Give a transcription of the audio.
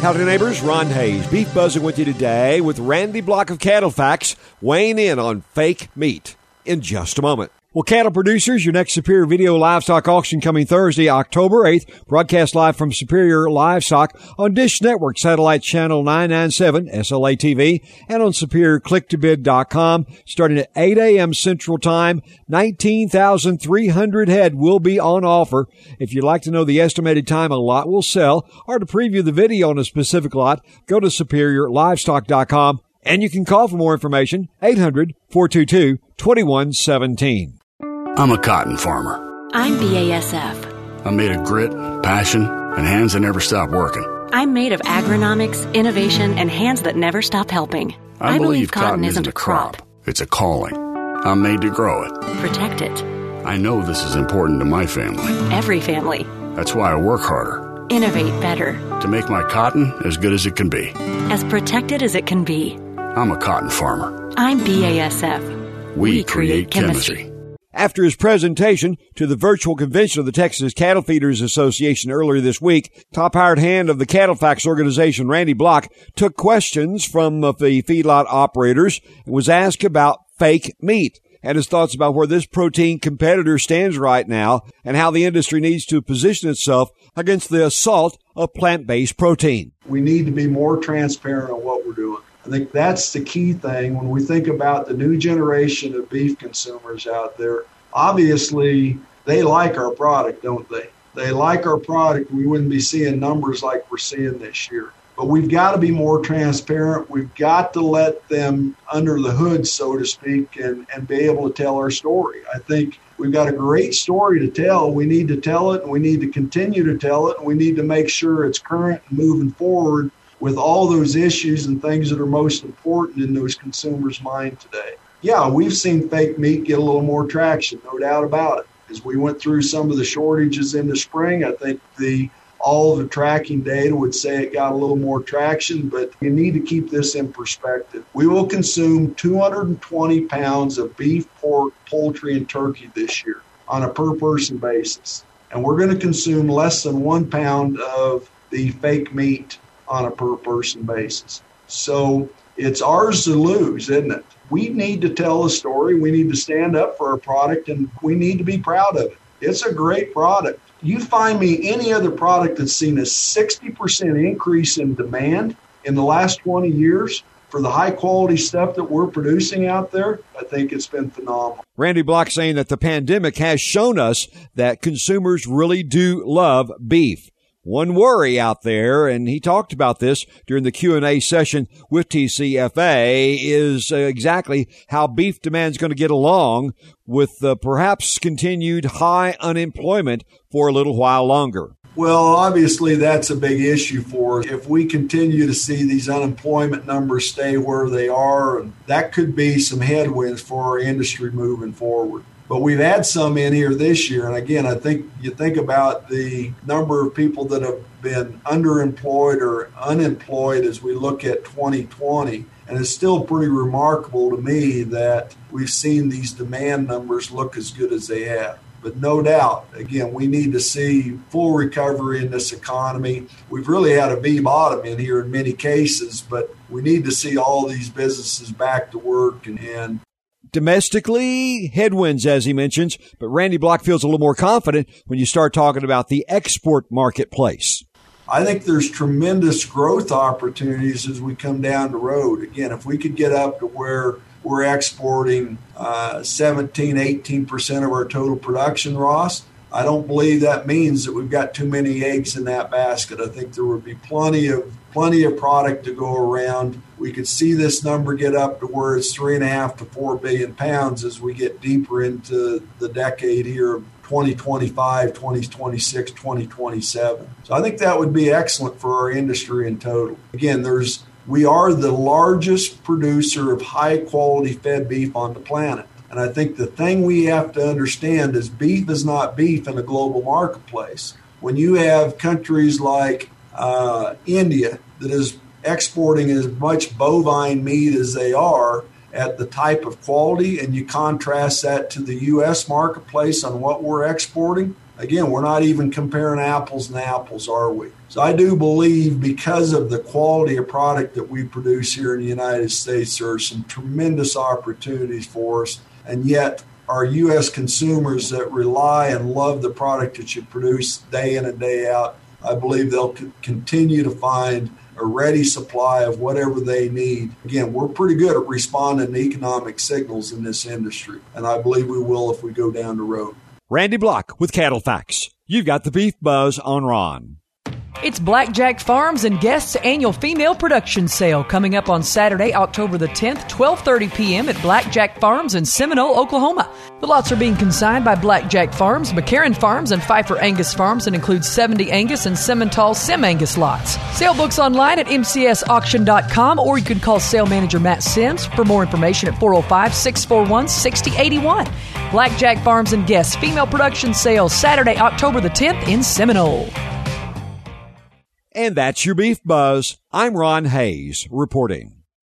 Howdy neighbors, Ron Hayes, Beef Buzzing with you today with Randy Block of Cattle Facts weighing in on fake meat in just a moment. Well, cattle producers, your next Superior Video Livestock Auction coming Thursday, October 8th, broadcast live from Superior Livestock on Dish Network, Satellite Channel 997, SLA TV, and on SuperiorClickToBid.com, starting at 8 a.m. Central Time. 19,300 head will be on offer. If you'd like to know the estimated time a lot will sell, or to preview the video on a specific lot, go to SuperiorLivestock.com, and you can call for more information, 800-422-2117. I'm a cotton farmer. I'm BASF. I'm made of grit, passion, and hands that never stop working. I'm made of agronomics, innovation, and hands that never stop helping. I believe cotton isn't a crop. It's a calling. I'm made to grow it. Protect it. I know this is important to my family. Every family. That's why I work harder. Innovate better. To make my cotton as good as it can be. As protected as it can be. I'm a cotton farmer. I'm BASF. We create chemistry. After his presentation to the virtual convention of the Texas Cattle Feeders Association earlier this week, top hired hand of the Cattle Facts organization, Randy Block, took questions from the feedlot operators and was asked about fake meat and his thoughts about where this protein competitor stands right now and how the industry needs to position itself against the assault of plant-based protein. We need to be more transparent on what we're doing. I think that's the key thing when we think about the new generation of beef consumers out there. Obviously, they like our product, don't they? They like our product. We wouldn't be seeing numbers like we're seeing this year. But we've got to be more transparent. We've got to let them under the hood, so to speak, and be able to tell our story. I think we've got a great story to tell. We need to tell it, and we need to continue to tell it, and we need to make sure it's current and moving forward with all those issues and things that are most important in those consumers' mind today. Yeah, we've seen fake meat get a little more traction, no doubt about it. As we went through some of the shortages in the spring, I think all the tracking data would say it got a little more traction, but you need to keep this in perspective. We will consume 220 pounds of beef, pork, poultry, and turkey this year on a per-person basis. And we're going to consume less than 1 pound of the fake meat on a per-person basis. So it's ours to lose, isn't it? We need to tell a story. We need to stand up for our product, and we need to be proud of it. It's a great product. You find me any other product that's seen a 60% increase in demand in the last 20 years for the high-quality stuff that we're producing out there, I think it's been phenomenal. Randy Block saying that the pandemic has shown us that consumers really do love beef. One worry out there, and he talked about this during the Q&A session with TCFA, is exactly how beef demand is going to get along with perhaps continued high unemployment for a little while longer. Well, obviously, that's a big issue for us. If we continue to see these unemployment numbers stay where they are, that could be some headwinds for our industry moving forward. But we've had some in here this year. And again, I think you think about the number of people that have been underemployed or unemployed as we look at 2020. And it's still pretty remarkable to me that we've seen these demand numbers look as good as they have. But no doubt, again, we need to see full recovery in this economy. We've really had a V-bottom in here in many cases, but we need to see all these businesses back to work and domestically, headwinds, as he mentions, but Randy Block feels a little more confident when you start talking about the export marketplace. I think there's tremendous growth opportunities as we come down the road. Again, if we could get up to where we're exporting 17, 18% of our total production, Ross, I don't believe that means that we've got too many eggs in that basket. I think there would be plenty of product to go around. We could see this number get up to where it's 3.5 to 4 billion pounds as we get deeper into the decade here of 2025, 2026, 2027. So I think that would be excellent for our industry in total. Again, we are the largest producer of high quality fed beef on the planet. And I think the thing we have to understand is beef is not beef in a global marketplace. When you have countries like India that is exporting as much bovine meat as they are at the type of quality, and you contrast that to the U.S. marketplace on what we're exporting, again, we're not even comparing apples and apples, are we? So I do believe because of the quality of product that we produce here in the United States, there are some tremendous opportunities for us. And yet our U.S. consumers that rely and love the product that you produce day in and day out, I believe they'll continue to find a ready supply of whatever they need. Again, we're pretty good at responding to economic signals in this industry, and I believe we will if we go down the road. Randy Block with Cattle Facts. You've got the Beef Buzz on Ron. It's Blackjack Farms and Guests' annual female production sale coming up on Saturday, October the 10th, 12:30 p.m. at Blackjack Farms in Seminole, Oklahoma. The lots are being consigned by Blackjack Farms, McCarran Farms, and Pfeiffer Angus Farms and includes 70 Angus and Simmental Sim Angus lots. Sale books online at mcsauction.com, or you can call sale manager Matt Sims for more information at 405-641-6081. Blackjack Farms and Guests female production sale Saturday, October the 10th in Seminole. And that's your Beef Buzz. I'm Ron Hayes reporting.